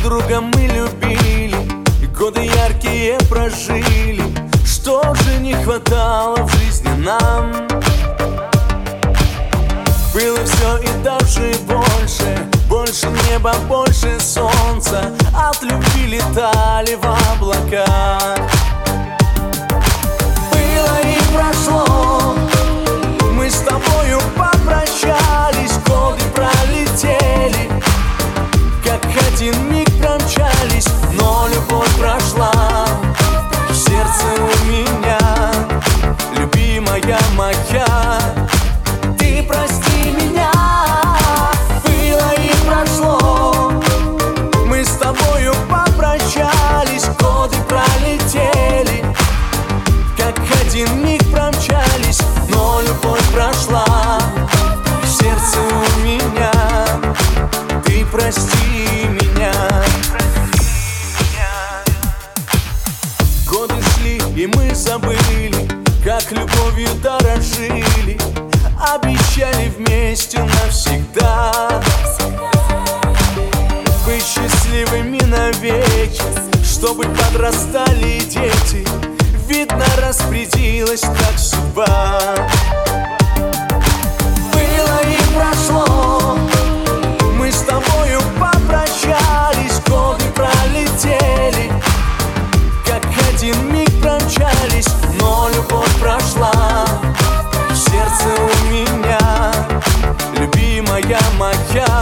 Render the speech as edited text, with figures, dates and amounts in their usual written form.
друга мы любили, и годы яркие прожили. Что же не хватало в жизни нам? Было все и даже больше. Больше неба, больше солнца. От любви летали в облака. Было и прошло, мы с тобою попрощались. Годы пролетели, как один миг промчались. Но любовь прошла в сердце у меня. Любимая моя, ты прости меня. Было и прошло, мы с тобою попрощались. Годы пролетели, как один миг промчались. Но любовь прошла в сердце у меня. Ты прости меня. Годы шли, и мы забыли, как любовью дорожили. Обещали вместе навсегда быть счастливыми навеки, чтобы подрастали дети. Видно, распорядилась так судьба. Было и прошло, мы с тобою попрощались. Годы пролетели, как один миг промчались. Но любовь прошла в сердце у меня. Любимая моя,